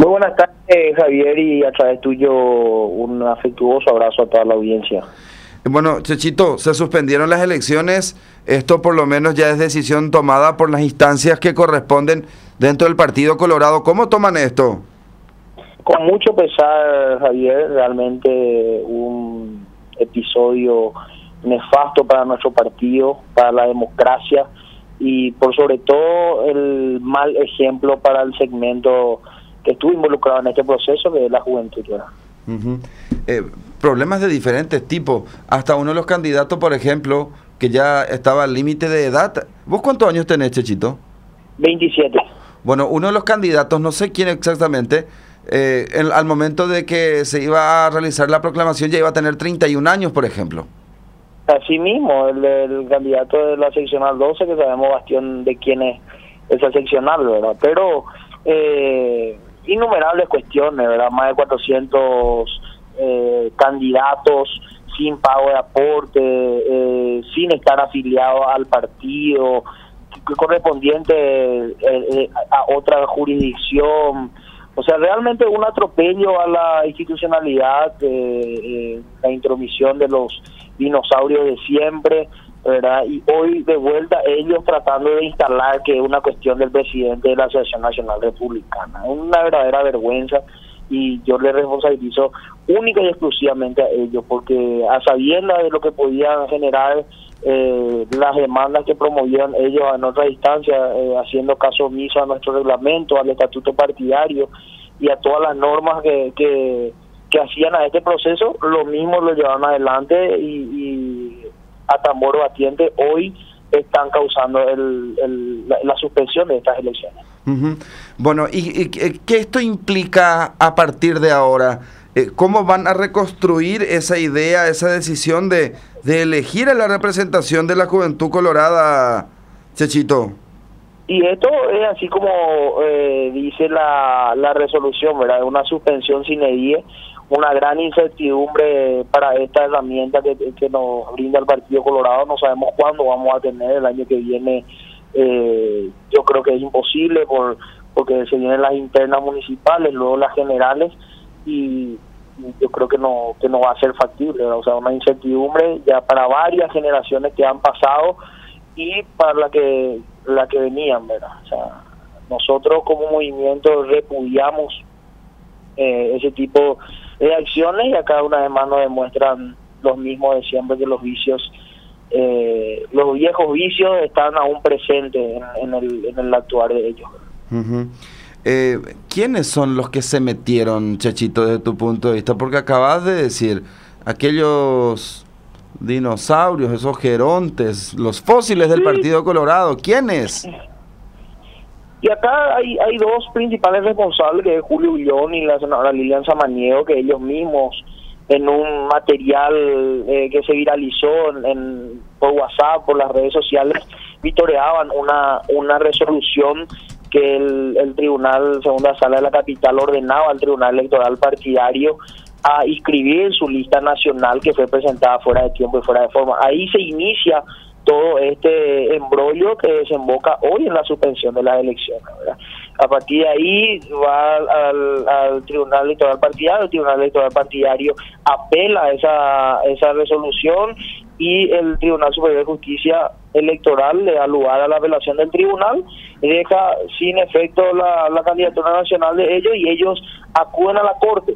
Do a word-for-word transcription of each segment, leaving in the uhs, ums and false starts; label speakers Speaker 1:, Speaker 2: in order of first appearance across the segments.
Speaker 1: Muy buenas tardes, Javier, y a través tuyo un afectuoso abrazo a toda la audiencia.
Speaker 2: Bueno, Chechito, se suspendieron las elecciones, esto por lo menos ya es decisión tomada por las instancias que corresponden dentro del Partido Colorado. ¿Cómo toman esto?
Speaker 1: Con mucho pesar, Javier, realmente un episodio nefasto para nuestro partido, para la democracia y por sobre todo el mal ejemplo para el segmento que estuvo involucrado en este proceso, que es la juventud.
Speaker 2: Uh-huh. eh, problemas de diferentes tipos, hasta uno de los candidatos, por ejemplo, que ya estaba al límite de edad. ¿Vos cuántos años tenés, Chechito?
Speaker 1: veintisiete.
Speaker 2: Bueno, uno de los candidatos, no sé quién exactamente, eh, el, al momento de que se iba a realizar la proclamación ya iba a tener treinta y un años, por ejemplo.
Speaker 1: Así mismo, el, el candidato de la seccional doce, que sabemos bastión de quién es esa seccional, ¿verdad? Pero eh, innumerables cuestiones, ¿verdad? Más de cuatrocientos eh, candidatos sin pago de aporte, eh, sin estar afiliados al partido, correspondiente eh, eh, a otra jurisdicción. O sea, realmente un atropello a la institucionalidad, eh, eh, la intromisión de los dinosaurios de siempre, ¿verdad? Y hoy de vuelta ellos tratando de instalar que es una cuestión del presidente de la Asociación Nacional Republicana. Es una verdadera vergüenza y yo les responsabilizo única y exclusivamente a ellos, porque a sabiendas de lo que podían generar eh, las demandas que promovían ellos en otra instancia, eh, haciendo caso omiso a nuestro reglamento, al estatuto partidario y a todas las normas que, que, que hacían a este proceso, lo mismo lo llevaron adelante y, y a tambor batiente hoy están causando el, el, la, la suspensión de estas elecciones.
Speaker 2: Uh-huh. Bueno, ¿y, y qué esto implica a partir de ahora? Eh, ¿Cómo van a reconstruir esa idea, esa decisión de, de elegir a la representación de la Juventud Colorada, Chechito?
Speaker 1: Y esto es así como eh, dice la, la resolución, ¿verdad? Una suspensión sine die, una gran incertidumbre para esta herramienta que, que nos brinda el Partido Colorado. No sabemos cuándo vamos a tener, el año que viene eh, yo creo que es imposible por porque se vienen las internas municipales, luego las generales, y yo creo que no que no va a ser factible, ¿verdad? O sea, una incertidumbre ya para varias generaciones que han pasado y para la que la que venían, ¿verdad? O sea, nosotros como movimiento repudiamos eh, ese tipo de acciones y acá una vez más nos demuestran los mismos de siempre, que los vicios, eh, los viejos vicios están aún presentes en, en, el, en el actuar de ellos.
Speaker 2: Uh-huh. Eh, ¿Quiénes son los que se metieron, Chechito, desde tu punto de vista? Porque acabas de decir, aquellos dinosaurios, esos gerontes, los fósiles del sí. Partido Colorado, ¿quiénes?
Speaker 1: Y acá hay hay dos principales responsables, que es Julio Ullón y la senadora Lilian Samaniego, que ellos mismos en un material eh, que se viralizó en, en, por WhatsApp, por las redes sociales, vitoreaban una una resolución que el, el Tribunal Segunda Sala de la Capital ordenaba al Tribunal Electoral Partidario a inscribir en su lista nacional, que fue presentada fuera de tiempo y fuera de forma. Ahí se inicia todo este embrollo que desemboca hoy en la suspensión de las elecciones, ¿verdad? A partir de ahí va al, al Tribunal Electoral Partidario, el Tribunal Electoral Partidario apela esa esa resolución y el Tribunal Superior de Justicia Electoral le da lugar a la apelación del tribunal, deja sin efecto la, la candidatura nacional de ellos y ellos acuden a la Corte.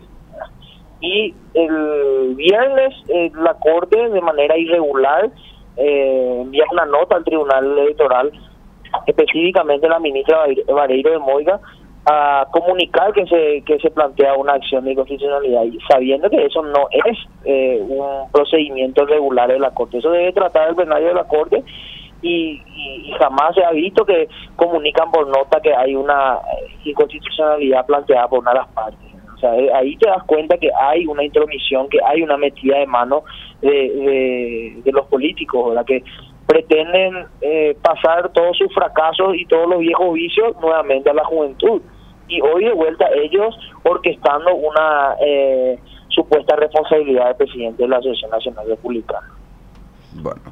Speaker 1: Y el viernes eh, la Corte, de manera irregular, eh, envía una nota al Tribunal Electoral, específicamente la ministra Vareiro de Moiga, a comunicar que se que se plantea una acción de inconstitucionalidad, y sabiendo que eso no es eh, un procedimiento regular de la Corte. Eso debe tratar el plenario de la Corte y, y, y jamás se ha visto que comunican por nota que hay una inconstitucionalidad planteada por una de las partes. O sea, ahí te das cuenta que hay una intromisión, que hay una metida de mano de, de, de los políticos, ¿verdad? Que pretenden eh, pasar todos sus fracasos y todos los viejos vicios nuevamente a la juventud. Y hoy de vuelta ellos orquestando una eh, supuesta responsabilidad del presidente de la Asociación Nacional Republicana.
Speaker 2: Bueno,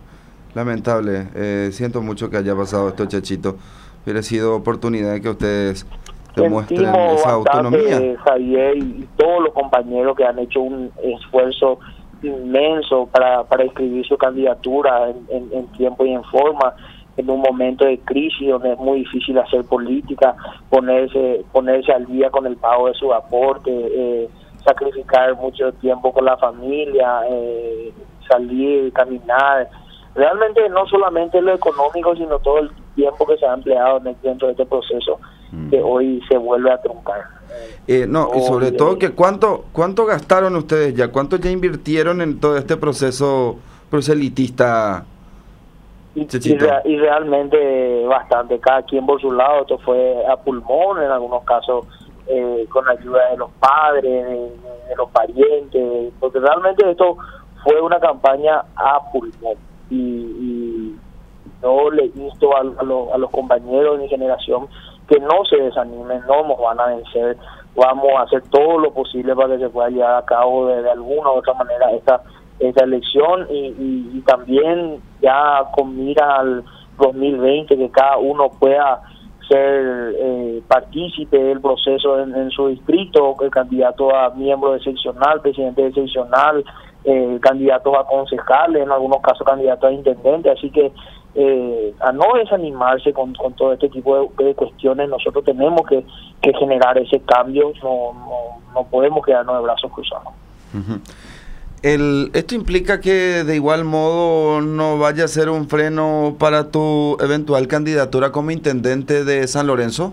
Speaker 2: lamentable. Eh, siento mucho que haya pasado esto, Chechito. Hubiera sido oportunidad de que ustedes te muestren
Speaker 1: Sentimos
Speaker 2: esa
Speaker 1: bastante,
Speaker 2: autonomía.
Speaker 1: Javier, y, y todos los compañeros que han hecho un esfuerzo inmenso para, para inscribir su candidatura en, en, en tiempo y en forma, en un momento de crisis donde es muy difícil hacer política, ponerse ponerse al día con el pago de su aporte, eh, sacrificar mucho tiempo con la familia, eh, salir, caminar. Realmente no solamente lo económico, sino todo el tiempo que se ha empleado en el, dentro de este proceso mm. que hoy se vuelve a truncar.
Speaker 2: Eh, no, y sobre todo que cuánto cuánto gastaron ustedes ya, cuánto ya invirtieron en todo este proceso proselitista.
Speaker 1: Y, y, rea, y realmente bastante, cada quien por su lado. Esto fue a pulmón, en algunos casos eh, con la ayuda de los padres, de, de los parientes, porque realmente esto fue una campaña a pulmón. Y, y yo le insto a, a, los, a los compañeros de mi generación que no se desanimen, no nos van a vencer, vamos a hacer todo lo posible para que se pueda llevar a cabo de, de alguna u otra manera esta esta elección y, y, y también ya con mira al dos mil veinte, que cada uno pueda ser eh, partícipe del proceso en, en su distrito, el candidato a miembro de seccional, presidente de seccional, eh, candidatos a concejales, en algunos casos candidatos a intendente, así que eh, a no desanimarse con, con todo este tipo de, de cuestiones. Nosotros tenemos que, que generar ese cambio, no, no, no podemos quedarnos de brazos cruzados.
Speaker 2: Uh-huh. El, ¿Esto implica que de igual modo no vaya a ser un freno para tu eventual candidatura como intendente de San Lorenzo?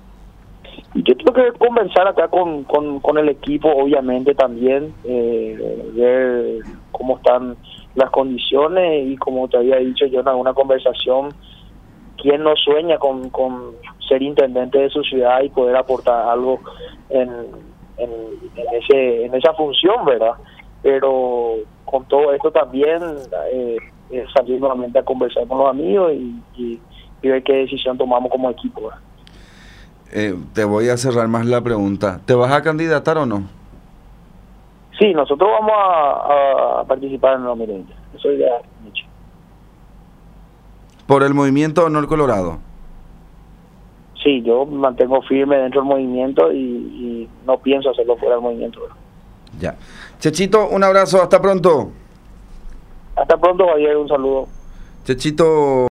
Speaker 1: Yo tengo que conversar acá con, con, con el equipo, obviamente también, eh, ver cómo están las condiciones y como te había dicho yo en alguna conversación, quién no sueña con, con ser intendente de su ciudad y poder aportar algo en, en, en, ese, en esa función, ¿verdad? Pero con todo esto también eh, eh, salir nuevamente a conversar con los amigos y, y, y ver qué decisión tomamos como equipo.
Speaker 2: Eh, te voy a cerrar más la pregunta. ¿Te vas a candidatar o no?
Speaker 1: Sí, nosotros vamos a, a participar en el dos mil veinte. Eso ya es hecho.
Speaker 2: ¿Por el movimiento Honor Colorado?
Speaker 1: Sí, yo me mantengo firme dentro del movimiento y, y no pienso hacerlo fuera del movimiento.
Speaker 2: Ya. Chechito, un abrazo, hasta pronto.
Speaker 1: Hasta pronto, Javier, un saludo.
Speaker 2: Chechito.